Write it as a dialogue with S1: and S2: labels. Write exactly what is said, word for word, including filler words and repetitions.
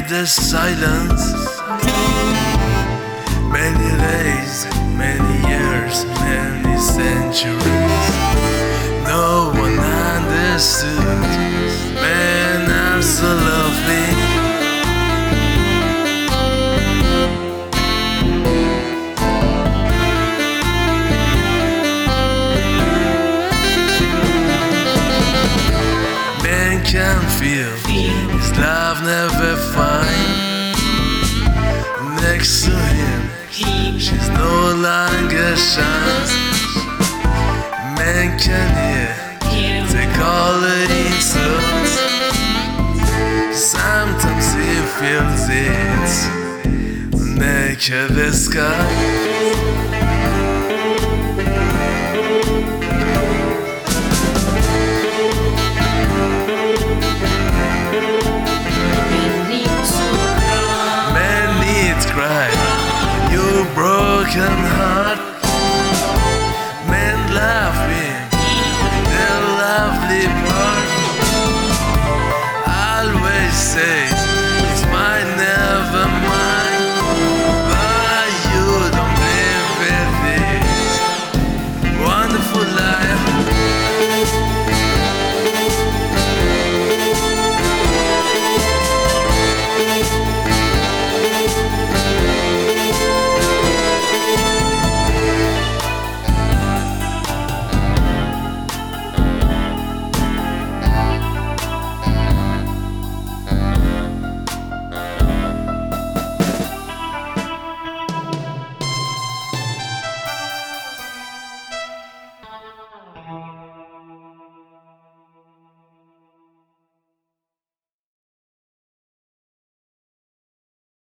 S1: made the silence. Many days, many years, many centuries. No one understood. Men are so lovely. Men can feel his love never find. Next to him, she's no longer shines. Men can hear, take all the insults. Sometimes he feels it, naked the sky.